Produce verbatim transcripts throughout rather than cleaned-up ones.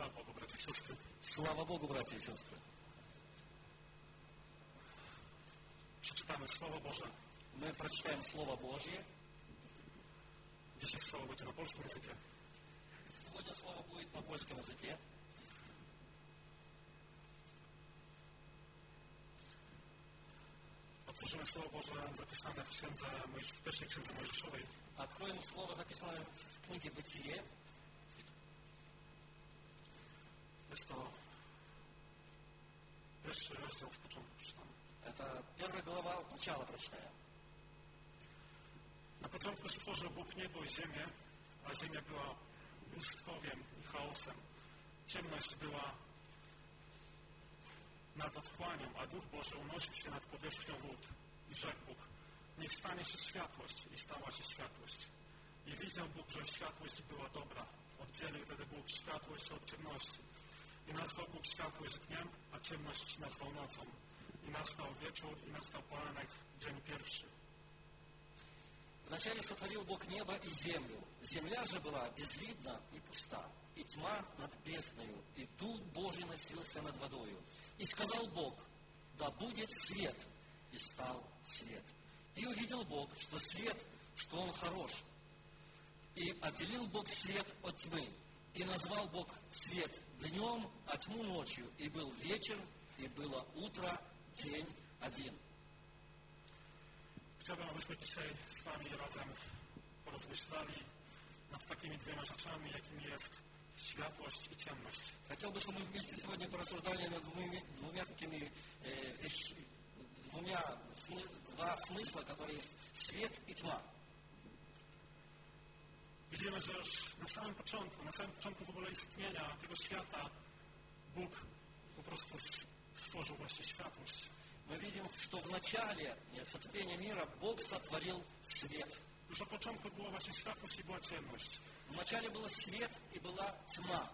Chwała Bogu, bracia i siostry. Слава Богу, братья и сестры. Przeczytamy Słowo Boże. Мы прочитаем Слово Божье. Dzisiaj Słowo będzie na polskim języku. Сегодня Слово будет на польском языке. Otworzymy Słowo Boże zapisane w, księdze, w pierwszej księdze Mojżeszowej. Откроем Слово, записанное в книге Бытие. Jest to pierwszy rozdział z początku przeczytamy. Это первая глава, от начала прочитаем. Na początku stworzył Bóg niebo i ziemię, a ziemia była pustkowiem i chaosem. Ciemność była nad otchłanią, a Duch Boży unosił się nad powierzchnią wód. I rzekł Bóg, niech stanie się światłość. I stała się światłość. I widział Bóg, że światłość była dobra. Oddzielił wtedy Bóg światłość od ciemności. I nazwał Bóg światłość dniem, a ciemność nazwał nocą. I nastał wieczór, i nastał poranek, dzień pierwszy. Вначале сотворил Бог небо и землю. Земля же была безвидна и пуста, и тьма над бездною, и Дух Божий носился над водою. И сказал Бог, да будет свет, и стал свет. И увидел Бог, что свет, что он хорош. И отделил Бог свет от тьмы, и назвал Бог свет днем, а тьму ночью. И был вечер, и было утро, день один. Chciałbym, abyśmy dzisiaj z Wami razem porozmyślali nad takimi dwiema rzeczami, jakimi jest światłość i ciemność. Хотел бы, чтобы мы вместе сегодня порассуждали над двумя, двумя такими э, вещ, двумя смы, два смысла, которые есть свет и тьма. Widzimy, że już na samym początku, na samym początku w ogóle istnienia tego świata Bóg po prostu stworzył właśnie światłość. Мы видим, что в начале сотворения мира Бог сотворил свет. Już od początku była właśnie światłość i była ciemność. В начале был свет и была тьма.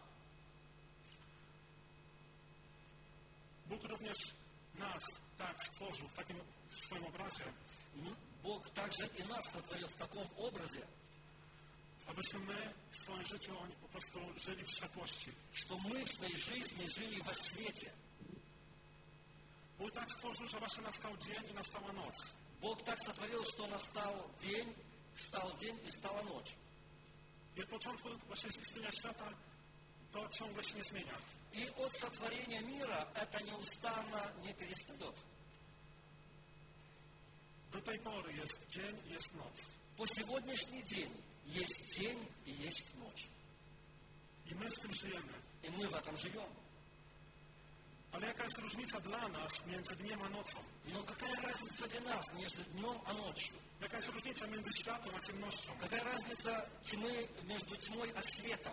Bóg również nas tak stworzył w takim w swoim obrazie, Бог также и нас сотворил в таком образе, abyśmy my w swoim życiu po prostu żyli w światłości. что мы в своей жизни жили во свете. Bóg tak stworzył, że właśnie nastał dzień i nastała noc. Бог так сотворил, что настал день, стал день и стала ночь. I od początku właśnie istnienia świata to ciągle się nie zmienia. И от сотворения мира это неустанно не перестает. Do tej pory jest dzień i jest noc. По сегодняшний день есть день и есть ночь. I my w tym żyjemy. И мы в этом живем. Ale jaka jest różnica dla nas między dniem a nocą? Но какая разница для нас между днем и ночью? Jaka jest różnica między światłem a ciemnością? Какая разница тьмы между тьмой и светом?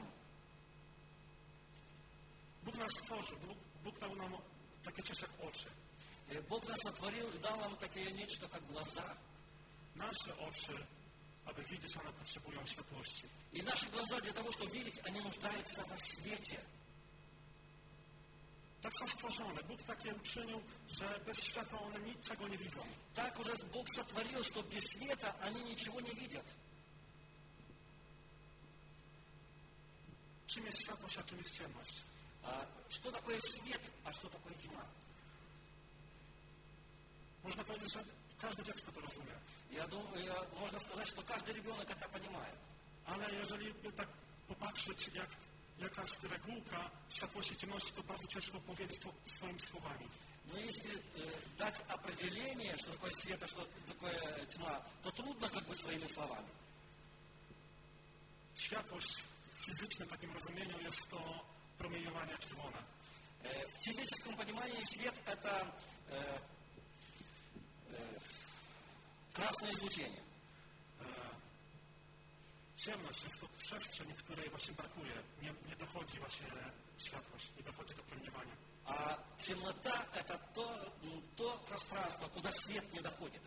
Bóg nas stworzył, Bóg, Bóg dał nam takie coś jak oczy. Бог нас сотворил и дал нам такие нечто, как глаза. Nasze oczy, aby widzieć, one potrzebują światłości. И наши глаза для того, чтобы видеть, они нуждаются во свете. Tak są stworzone. Bóg takie uczynił, że bez światła one niczego nie widzą. Так уже Бог сотворил, что без света они ничего не видят. Czym jest światłość, a czym jest ciemność? А что такое свет, а что такое тьма? Można powiedzieć, że każde dziecko to rozumie. Я думаю, я, можно сказать, что каждый ребенок это понимает. Ale jeżeli by tak popatrzeć, jak, jaka jest regułka światłości i ciemności, to bardzo ciężko powiedzieć to swoimi słowami. Но если э, дать определение, что такое свет, а что такое тьма, то трудно как бы своими словами. Światłość w fizycznym takim rozumieniu jest to promieniowanie czerwone. Э, в физическом понимании свет это э, э, красное излучение. Ciemność jest to przestrzeń, której właśnie brakuje. Nie, nie dochodzi właśnie światłość, nie dochodzi do promieniowania. А темнота – это то, то пространство, куда свет не доходит.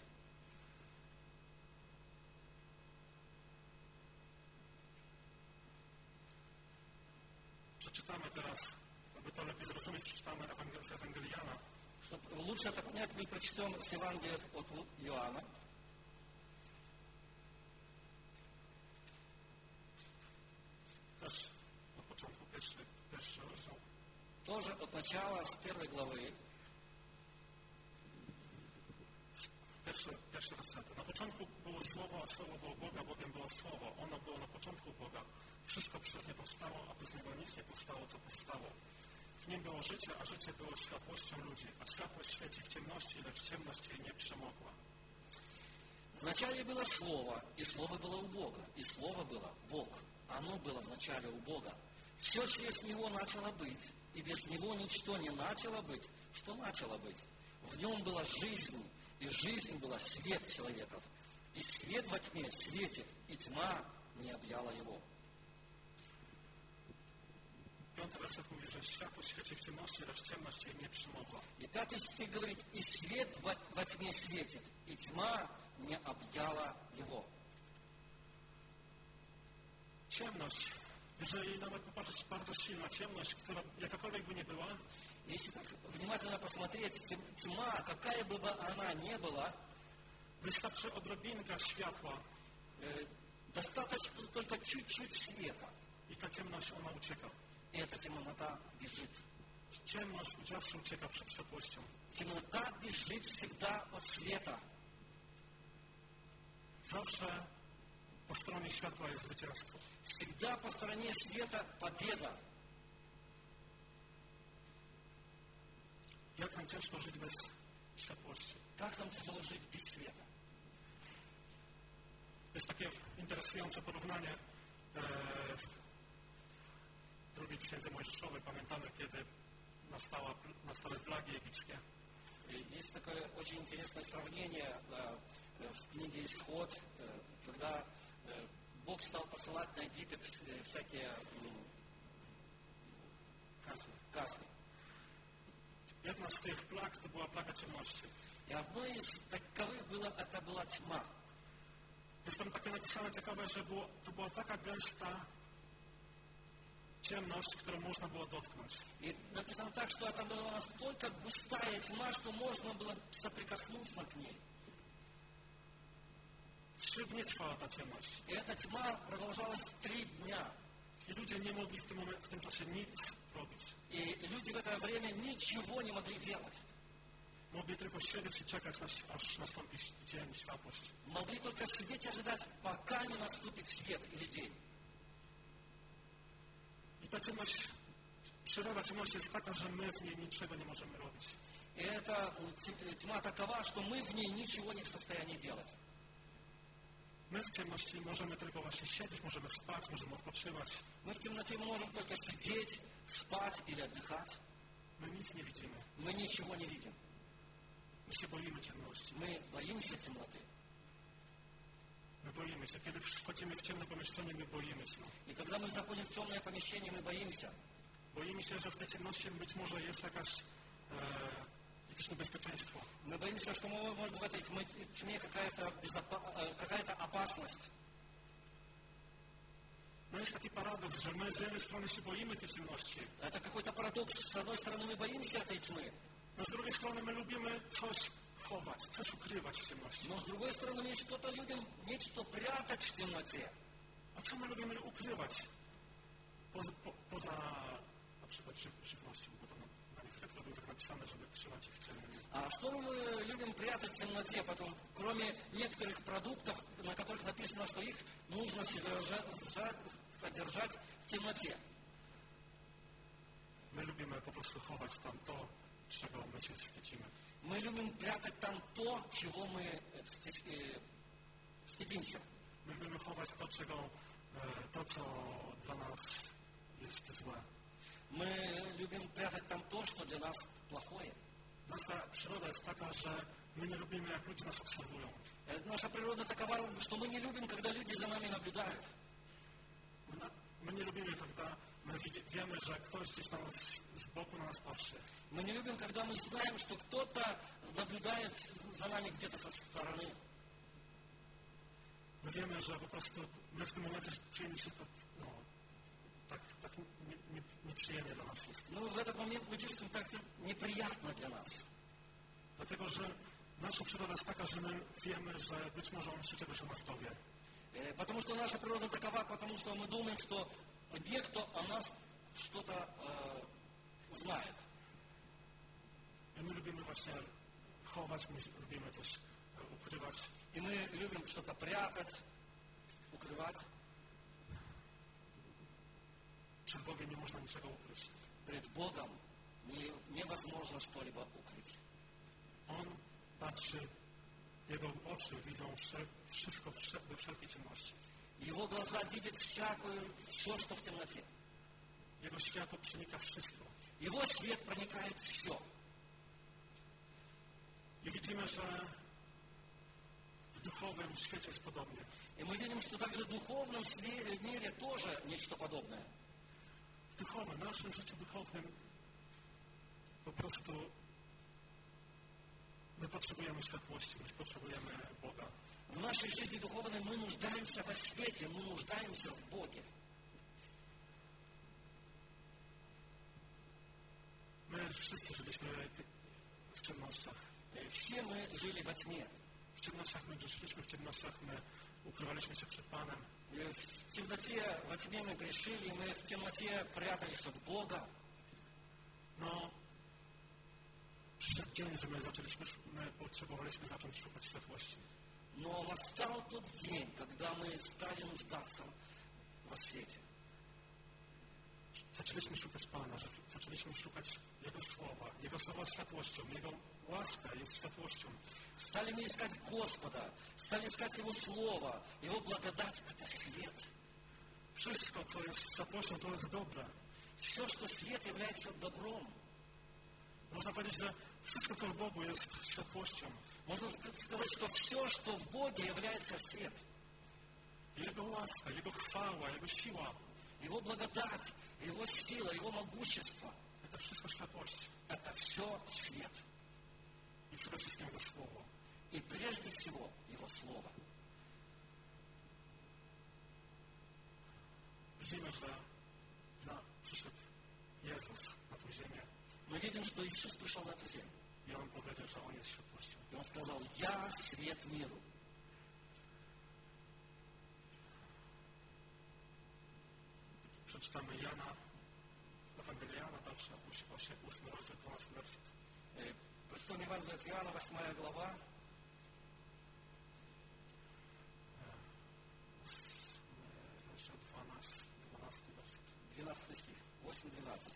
Przeczytamy teraz, aby to lepiej zrozumieć, przeczytamy Ewangel- z Ewangelii Jana. Чтобы лучше это понять, мы прочтем с Евангелия от Иоанна. Też od początku pierwszy, pierwszy rozdział. тоже от начала, с первой главы. Pierwszy, pierwszy werset. Na początku było Słowo, a Słowo było Boga, Bogiem było Słowo. Ono było na początku Boga. Wszystko przez nie powstało, a bez niego nic nie powstało, co powstało. W nim było życie, a życie było światłością ludzi. A światłość świeci w ciemności, lecz ciemność jej nie przemogła. Вначале было Слово, и Слово было у Бога, и Слово было Бог. Оно было вначале у Бога. Все через Него начало быть, и без Него ничто не начало быть, что начало быть. В Нем была жизнь, и жизнь была свет человеков. И свет во тьме светит, и тьма не объяла Его. Piąty werset mówi, że światło świeci w ciemności, lecz ciemność jej nie przemogła. И пятый стих говорит, и свет во, во тьме светит, и тьма не объяла его. Ciemność, jeżeli nawet popatrzeć, bardzo silna ciemność, która jakakolwiek by nie była, Если так внимательно посмотреть, тьма, какая бы она ни была, wystarczy odrobinka światła э, достаточно только чуть-чуть света, i ta ciemność, ona ucieka. и эта темнота бежит. Ciemność zawsze ucieka przed światłością. Темнота бежит всегда от света. Zawsze po stronie światła jest zwycięstwo. Всегда по стороне света победа. Jak nam ciężko żyć bez światłości? Как нам тяжело жить без света? Jest takie interesujące porównanie. E, w drugiej księdze Mojżeszowej pamiętamy, kiedy nastała, nastały plagi egipskie. Есть такое очень интересное сравнение в книге «Исход», когда Бог стал посылать на Египет всякие казни. Jedna z tych plag to była plaga ciemności. И одной из таковых было, это была тьма. Jest tam takie napisane ciekawe, że było, to była taka gęsta ciemność, którą można było dotknąć. И написано так, что это была настолько густая тьма, что можно было соприкоснуться к ней. Trzy dni trwała ta ciemność. И эта тьма продолжалась три дня. I ludzie nie mogli w tym, momencie, w tym czasie nic robić. И люди в это время ничего не могли делать. Mogli tylko siedzieć i czekać, aż nastąpi dzień, światłość. Могли только сидеть и ожидать, пока не наступит свет или день. I ta ciemność, przyroda ciemności jest taka, że my w niej niczego nie możemy robić. И эта тьма такова, что мы в ней ничего не в состоянии делать. My w ciemności możemy tylko właśnie siedzieć, możemy spać, możemy odpoczywać. Мы в темноте можем только сидеть, спать или отдыхать. My nic nie widzimy. Мы ничего не видим. My się boimy ciemności. Мы боимся темноты. My boimy się. Kiedy wchodzimy w ciemne pomieszczenie, my boimy się. И когда мы заходим в темное помещение, мы боимся. Boimy się, że w tej ciemności być może jest jakaś, e, jakieś niebezpieczeństwo. Мы боимся, что может в этой тьме какая-то, безопа- какая-то опасность. No jest taki paradoks, że my z jednej strony się boimy tej ciemności. Это какой-то парадокс. С одной стороны, мы боимся этой тьмы. No z drugiej strony my lubimy coś chować, coś ukrywać w ciemności. Но с другой стороны, мы что-то любим, нечто прятать в темноте. A co my lubimy ukrywać? Poza, po, poza na przykład żywnością, bo to na, na niektórych produktach tak napisane, żeby trzymać ich w ciemności. А что мы любим прятать в темноте, потом, кроме некоторых продуктов, на которых написано, что их нужно содержать, содержать в темноте? My lubimy po prostu chować tam to, czego my się wstydzimy. Мы любим прятать там то, чего мы стыдимся. My lubimy chować to, czego, to, co dla nas jest złe. Мы любим прятать там то, что для нас плохое. Nasza przyroda jest taka, że my nie lubimy, jak ludzie nas obserwują. Наша природа такова, что мы не любим, когда люди за нами наблюдают. My, na, my nie lubimy, когда my widzi, wiemy, że ktoś gdzieś na nas, z boku na nas patrzy. Мы не любим, когда мы знаем, что кто-то наблюдает за нами где-то со стороны. My wiemy, że po prostu my w tym momencie czujemy się to, no, tak, tak nie, nie, nieprzyjemnie dla nas jest. Ну, в этот момент мы чувствуем так неприятно для нас. Dlatego, że nasza przyroda jest taka, że my wiemy, że być może on się czegoś o nas dowie. Потому что наша природа такова, потому что мы думаем, что некто о нас что-то э, узнает. właśnie chować, my lubimy też ukrywać. И мы любим что-то прятать, укрывать. Przed Bogiem nie można niczego ukryć. Перед Богом не, невозможно что-либо укрыть. On patrzy, Jego oczy widzą wszystko we wszelkiej ciemności. Его глаза видят всякую, все, что в темноте. Jego światło przenika wszystko. Его свет проникает в все. I widzimy, że w duchowym świecie jest podobnie. И мы видим, что также в духовном мире тоже нечто подобное. W duchowym, w naszym życiu duchownym po prostu my potrzebujemy światłości, my potrzebujemy Boga. В нашей жизни духовной мы нуждаемся во свете, мы нуждаемся в Боге. My wszyscy żyliśmy w ciemnościach. Все мы жили во тьме. W ciemnościach my grzeszyliśmy, w ciemnościach my ukrywaliśmy się przed Panem. В темноте, во тьме мы грешили, мы в темноте прятались от Бога. No, przyszedł dzień, że my zaczęliśmy, my potrzebowaliśmy zacząć szukać światłości. Но настал тот день, когда мы стали нуждаться во свете. Zaczęliśmy szukać Pana, że zaczęliśmy szukać Jego Słowa. Jego Słowa światłością, Jego łaska jest światłością. Стали мы искать Господа, стали искать Его Слово, Его благодать – это свет. Wszystko, co jest światłością, to jest dobre. Все, что свет, является добром. Można powiedzieć, że wszystko, co w Bogu jest światłością. Можно сказать, что все, что в Боге, является свет. Jego łaska, Jego chwała, Jego siła. Его благодать, Его сила, Его могущество. To wszystko światłość. Это все свет. I przede wszystkim Jego Słowo. И прежде всего Его Слово. Widzimy, że na, przyszedł Jezus na tę ziemię. Мы видим, что Иисус пришел на эту землю. I On powiedział, że On jest światłością. И Он сказал: «Я свет миру». Przeczytamy Jana, Ewangelia Jana, dalsze, ósmy rozdział, dwunasty werset. Прочитаем Евангелие от Иоанна, восьмая глава. Rozdział dwunasty, dwunasty werset. двенадцатый стих, восемь двенадцать.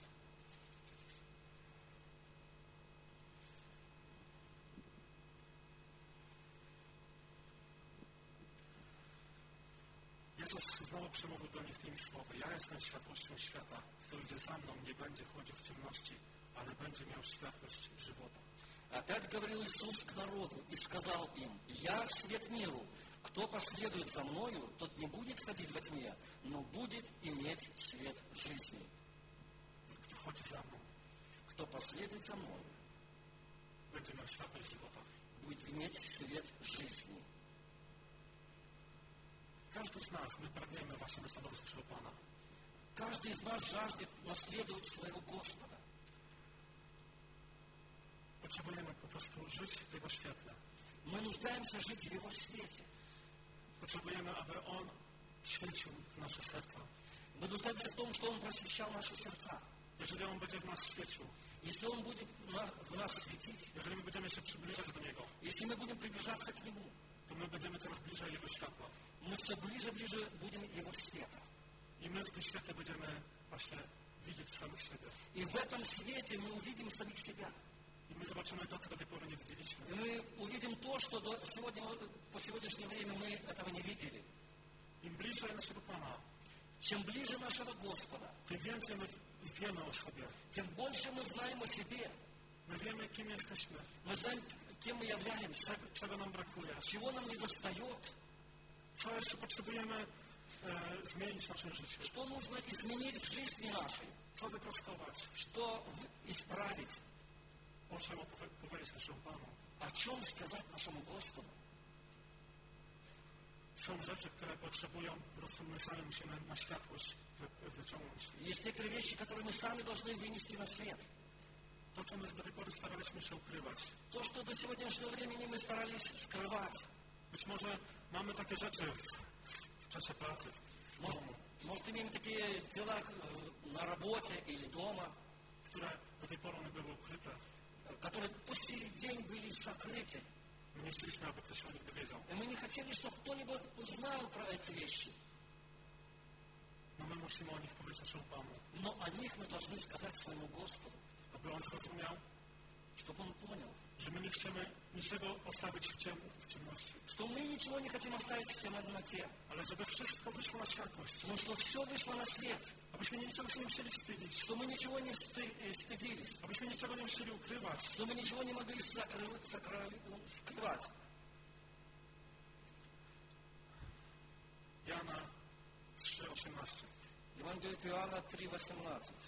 Jezus znowu przemówił do nich tymi słowy: ja jestem światłością świata. Kto idzie za mną, nie będzie chodził w ciemności, ale będzie miał światłość żywota. Опять говорил Иисус к народу и сказал им: «Я свет миру. Кто последует за Мною, тот не будет ходить во тьме, но будет иметь свет жизни». Kto chodzi za mną, Кто последует за Мною, będzie miał światłość żywota. будет иметь свет жизни. Każdy z nas, my pragniemy właśnie naśladować naszego Pana. Каждый из нас жаждет наследовать своего Господа. Potrzebujemy po prostu żyć w Jego świetle. Мы нуждаемся жить в Его свете. Potrzebujemy, aby On świecił w nasze serca. Мы нуждаемся в том, что Он просвещал наши сердца. Jeżeli On będzie w nas świecił, Если Он будет в нас светить, jeżeli my będziemy się przybliżać do Niego, если мы будем приближаться к Нему, to my będziemy coraz bliżej Jego światła. мы все ближе и ближе будем Его света. I my w tym świetle będziemy właśnie widzieć samych siebie. И в этом свете мы увидим самих себя. I my zobaczymy to, co do tej pory nie widzieliśmy. И мы увидим то, что до сегодня, по сегодняшнее время мы этого не видели. Im bliżej naszego Pana, Чем ближе нашего Господа, tym więcej my wiemy o sobie. тем больше мы знаем о себе. My wiemy, kim jesteśmy, Мы знаем, кем мы являемся, czego, czego nam brakuje, чего нам недостает, co jeszcze potrzebujemy e, zmienić w naszym życiu, что нужно изменить в жизни нашей, co wyprostować, что исправить, o czym opowie- powiedzieć naszemu Panu. о чем сказать нашему Господу. Są rzeczy, które potrzebują, po prostu my sami musimy na światłość wy, wyciągnąć. Есть некоторые вещи, которые мы сами должны вынести на свет. To, co my do tej pory staraliśmy się ukrywać. То, что до сегодняшнего времени мы старались скрывать. Być może mamy takie rzeczy w, w czasie pracy, w Может, domu, может, имеем такие дела э, на работе или дома, które do tej pory one były ukryte. которые по по сей день были сокрыты. My nie chcieliśmy, aby ktoś o nich dowiedział. И мы не хотели, чтобы кто-либо узнал про эти вещи. No my musimy o nich powiedzieć naszemu Panu. Но о них мы должны сказать своему Господу, Aby On zrozumiał, чтобы Он понял, że my nie chcemy niczego ostawić w, ciem, w ciemności, что мы ничего не хотим оставить в темноте, ale żeby wszystko wyszło na światłość. но что все вышло на свет, Abyśmy niczego się nie musieli wstydzić. что мы ничего не всты- стыдились, Abyśmy niczego nie musieli ukrywać. что мы ничего не могли закры- закры- скрывать. Jana trzy osiemnaście. Евангелие от Иоанна три восемнадцать.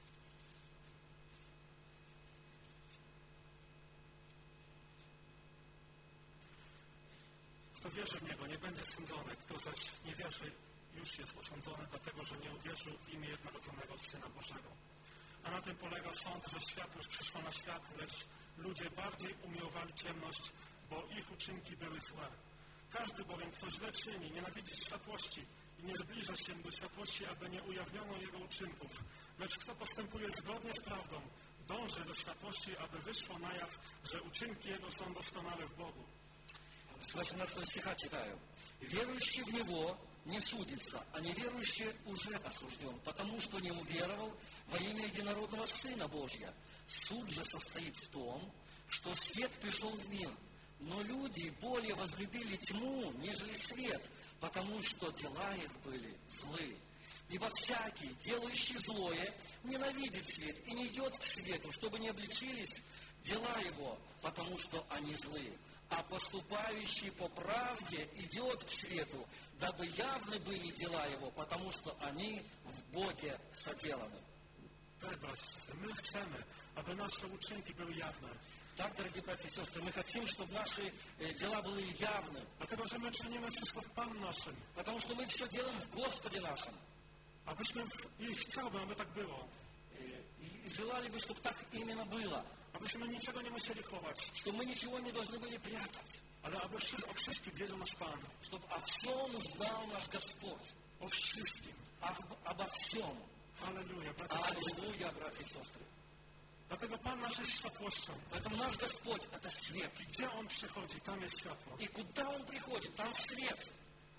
Kto wierzy w Niego, nie będzie sądzony. Kto zaś nie wierzy, już jest osądzony, dlatego że nie uwierzył w imię jednorodzonego Syna Bożego. A na tym polega sąd, że światłość przyszła na świat, lecz ludzie bardziej umiłowali ciemność, bo ich uczynki były złe. Każdy bowiem, kto źle czyni, nienawidzi światłości i nie zbliża się do światłości, aby nie ujawniono jego uczynków. Lecz kto postępuje zgodnie z prawdą, dąży do światłości, aby wyszło na jaw, że uczynki jego są doskonałe w Bogu. С восемнадцатого стиха читаю. «Верующий в Него не судится, а неверующий уже осужден, потому что не уверовал во имя единородного Сына Божьего. Суд же состоит в том, что свет пришел в мир, но люди более возлюбили тьму, нежели свет, потому что дела их были злы. Ибо всякий, делающий злое, ненавидит свет и не идет к свету, чтобы не обличились дела его, потому что они злы. А поступающий по правде идет к свету, дабы явны были дела его, потому что они в Боге соделаны». Tak, bracia, my chcemy, aby nasze uczynki były jawne. Так, дорогие братья и сестры, мы хотим, чтобы наши э, дела были явны, Dlatego, że my czynimy wszystko w Panu naszym. потому что мы все делаем в Господе нашем. Abyśmy, w- i chciałbym, aby tak było. Э, И желали бы, чтобы так именно было, Abyśmy niczego nie musieli chować, что мы ничего не должны были прятать, ale aby wszy- o wszystkim wiedział nasz Pan. чтобы о всем знал наш Господь, O wszystkim. об- обо всем. Halleluja, bracia i siostry. Аллилуйя, братья и сестры. Dlatego Pan nasz jest światłością. Поэтому наш Господь – это свет. Gdzie On przychodzi, tam jest światło. И куда Он приходит, там свет.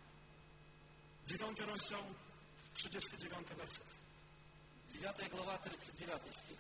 Dziewiąty rozdział, trzydziesty dziewiąty werset. девятая глава, тридцать девятый стих.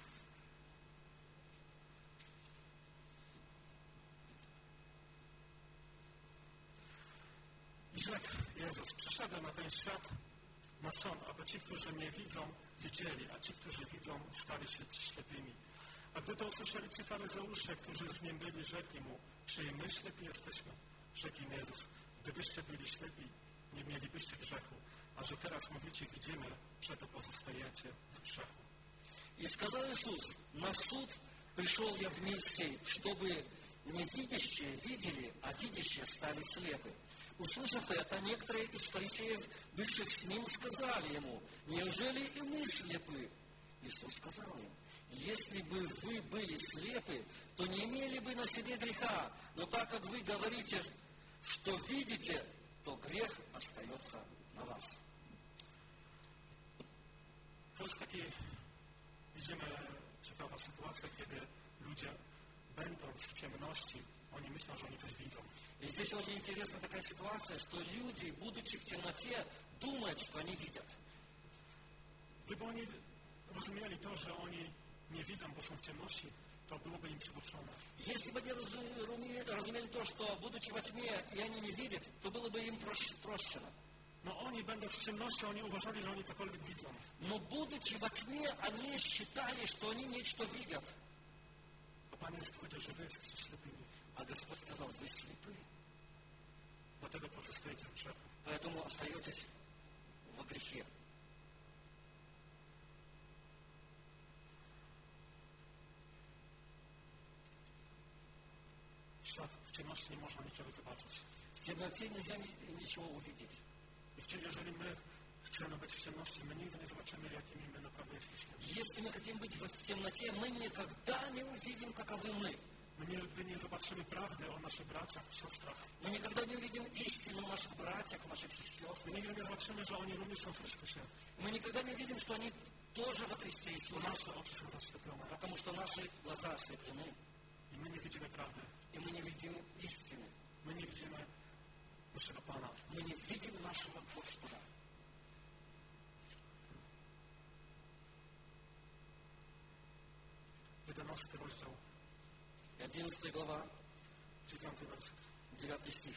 I rzekł Jezus, przyszedłem na ten świat, na sąd, aby ci, którzy mnie widzą, widzieli, a ci, którzy widzą, stali się ślepymi. A gdy to usłyszeli ci faryzeusze, którzy z nim byli, rzekli mu, czy i my ślepi jesteśmy? Rzekł im Jezus, gdybyście byli ślepi, nie mielibyście grzechu, a że teraz mówicie, widzimy, przeto pozostajecie w grzechu. И сказал Иисус: на суд пришел я в мир сей, чтобы не видящие видели, а видящие стали слепы. Услышав это, некоторые из фарисеев, бывших с ним, сказали ему: неужели и мы слепы? Иисус сказал им: если бы вы были слепы, то не имели бы на себе греха, но так как вы говорите, что видите, то грех остается на вас. To jest taki, widzimy, ciekawa sytuacja, kiedy ludzie, będąc w ciemności, oni myślą, że oni coś widzą. И здесь очень интересная такая ситуация, что люди, будучи в темноте, думают, что они видят. Gdyby oni rozumieli to, że oni nie widzą, bo są w ciemności, to byłoby im przypuszczone. Если бы они разуме- разумели то, что, будучи во тьме, и они не видят, то было бы им проще- прощено. No oni, będąc w ciemności, oni uważali, że oni cokolwiek widzą. Но, будучи во тьме, они считали, что они нечто видят. A Pan Jezus powiedział, że wy jesteście ślepymi. А Господь сказал: вы слепы, Dlatego pozostajecie w grzechu. поэтому остаетесь во грехе. W świat, w ciemności nie można niczego zobaczyć. В темноте нельзя ни- ничего увидеть. I w cie- jeżeli my chcemy być w ciemności, my nigdy nie zobaczymy, jakimi my naprawdę jesteśmy. Если мы хотим быть в в темноте, мы никогда не увидим, каковы мы. My nigdy nie zobaczymy prawdy o naszych braciach i siostrach. Мы никогда не увидим истину в наших братьях, в наших сестрах. My nigdy nie zobaczymy, że oni również są w Chrystusie. Мы никогда не видим, что они тоже во Христе Bo Иисусе, nasze oczy są zaślepione. потому что наши глаза ослеплены. I my nie widzimy prawdy. И мы не видим истины. My nie widzimy naszego Pana. Мы не видим нашего Господа. jedenasty rozdział, И одиннадцатая глава, dziewiąty werset. девятый стих.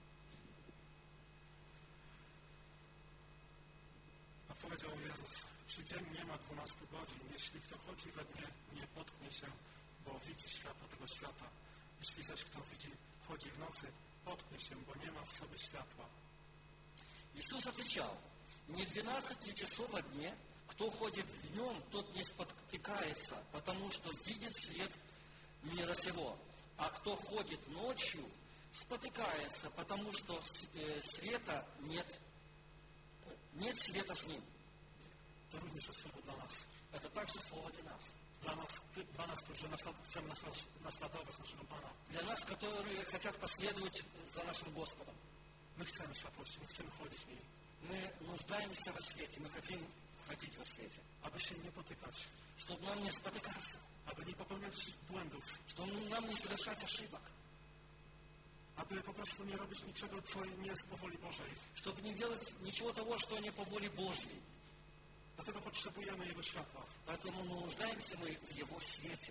A powiedział Jezus, czy dzień nie ma dwunastu godzin, jeśli kto chodzi we dnie, nie potknie się, bo widzi światło tego świata. Jeśli zaś kto widzi, chodzi w nocy, potknie się, bo nie ma w sobie światła. Иисус отвечал, не двенадцать ли часов во дне, кто ходит днем, тот не спотыкается, потому что видит свет мира сего. А кто ходит ночью, спотыкается, потому что света нет, нет света с ним. To również jest słowo dla nas. Это также слово для нас. Dla nas, dla nas którzy chcemy naśladować naszego Pana. Для нас, которые хотят последовать за нашим Господом. My chcemy światłości, my chcemy chodzić w niej. Мы нуждаемся во свете, мы хотим ходить во свете. Aby się nie potykać, Чтобы нам не спотыкаться, aby nie popełniać błędów, чтобы нам не совершать ошибок, aby po prostu nie robić niczego, co nie jest po woli Bożej. чтобы не делать ничего того, что не по воле Божьей. Dlatego potrzebujemy Jego światła. Поэтому нуждаемся мы в Его свете.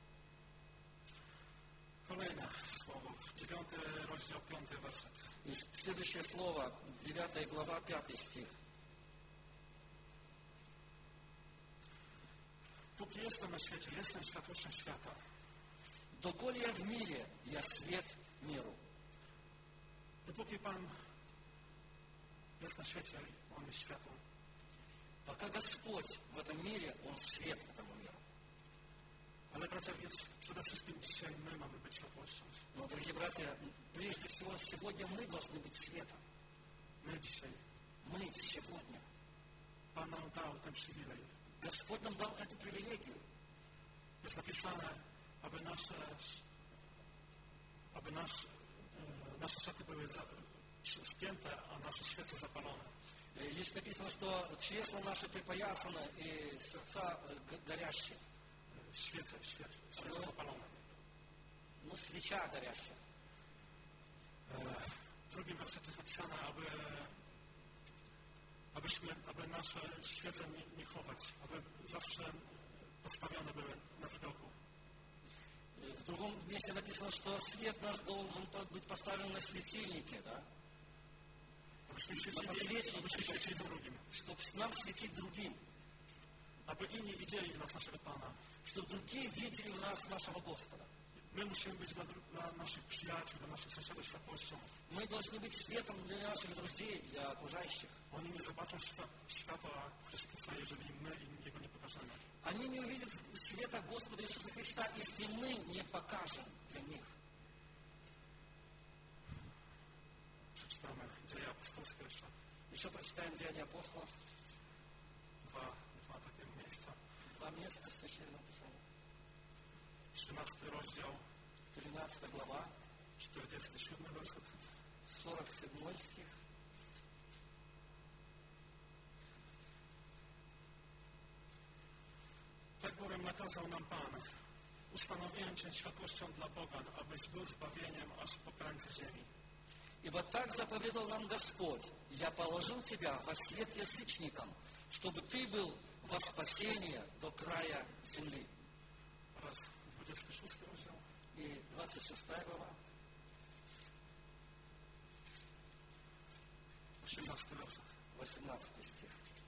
Kolejne słowo, dziewiąty rozdział, piąty werset. И следующее слово, девятая глава, пятый стих. Póki jestem na świecie, jestem światłością świata. Доколе я в мире, я свет миру. Dopóki Pan jest na świecie, On jest światłem. Пока Господь в этом мире, Он свет этому миру. Ale bracia, więc przede wszystkim dzisiaj my mamy być światłością. Но, дорогие братья, прежде всего, сегодня мы должны быть светом. My dzisiaj. Мы сегодня. Pan nam dał ten przywilej. Господь нам дал эту привилегию. Jest napisane, aby nasze, aby nasz, nasze szaty były za, spięte, a nasze świece zapalone. Есть написано, что чресла наши припоясаны и сердца горящие. Świece, świece, świece zapalone. Ну, свеча горящая. W drugim wersecie jest napisane, aby, abyśmy, aby nasze świece nie, nie chować, aby zawsze postawione były na widoku. В другом месте написано, что свет наш должен быть поставлен на светильнике, да? Abyśmy świecili, abyśmy świecili drugim. Чтобы нам светить другим. Aby inni widzieli w nas naszego Pana. Чтобы другие видели в нас нашего Господа. My musimy być dla, dla naszych przyjaciół, dla naszych sąsiadów światłością. Мы должны быть светом для наших друзей, для окружающих. Oni nie zobaczą świat, światła Chrystusa, jeżeli my im Jego nie pokażemy. Они не увидят света Господа Иисуса Христа, если мы не покажем для них. Przeczytamy Dzieje Apostolskie jeszcze. Еще прочитаем Деяния апостолов. Dwa, dwa takie miejsca. Два места в Священном Писании. trzynasty rozdział, тринадцатая глава, czterdziesty siódmy werset. сорок седьмой стих. Tak bowiem nakazał nam Pan. Ustanowiłem Cię światłością dla Boga, abyś był zbawieniem aż po krańce ziemi. Ибо так заповедал нам Господь, я положил тебя во свет язычникам, чтобы ты был во спасение до края земли. Oraz dwudziesty szósty rozdział, И двадцать шестая глава, osiemnasty werset, восемнадцатый стих,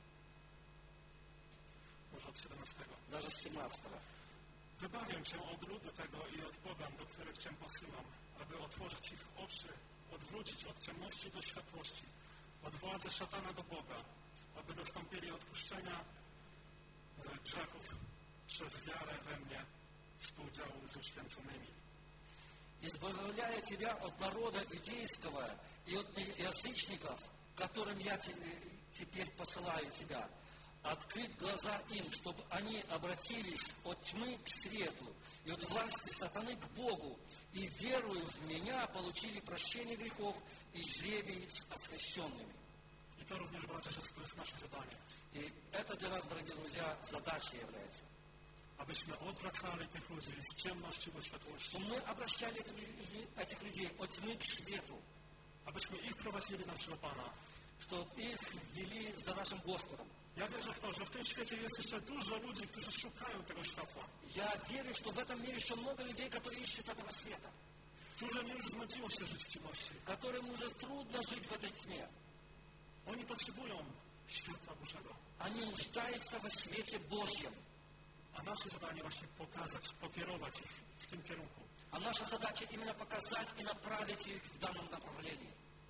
może od siedemnastego. даже с семнадцатого. Wybawię Cię od ludu tego i od pogan, do których Cię posyłam, aby otworzyć ich oczy, odwrócić od ciemności do światłości, od władzy szatana do Boga, aby dostąpili odpuszczenia e, grzechów przez wiarę we mnie, współdziału z uświęconymi. Избавляя тебя от народа иудейского и от язычников, которым я теперь посылаю тебя, открыть глаза им, чтобы они обратились от тьмы к свету и от власти сатаны к Богу, и, веруя в меня, получили прощение грехов и жребий с освященными. I to również, bracia, to jest nasze zadanie. И это для нас, дорогие друзья, задачей является. abyśmy odwracali tych ludzi z ciemności do światłości, чтобы мы обращали этих лю- этих людей от тьмы к свету, abyśmy ich prowadzili na naszego Pana. чтобы их вели за нашим Господом. Ja wierzę w to, że w tym świecie jest jeszcze dużo ludzi, którzy szukają tego światła, Я верю, что в этом мире еще много людей, которые ищут этого света, którym już znudziło się żyć w ciemności. которым уже трудно жить в этой тьме. Oni potrzebują światła Bożego, Они нуждаются во свете Божьем. a nasze zadanie właśnie pokazać, pokierować ich w tym kierunku. А наша задача именно показать и направить их в данном направлении.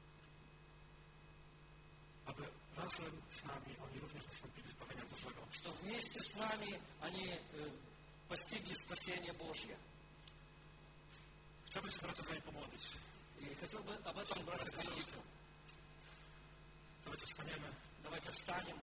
Aby razem z nami oni również nastąpili zbawienia Bożego. Что вместе с нами они э, постигли спасение Божье. Chciałbym się, bracia, za nie pomodlić. И хотел бы об этом, братья, помолиться. Давайте wstaniemy. Давайте встанем.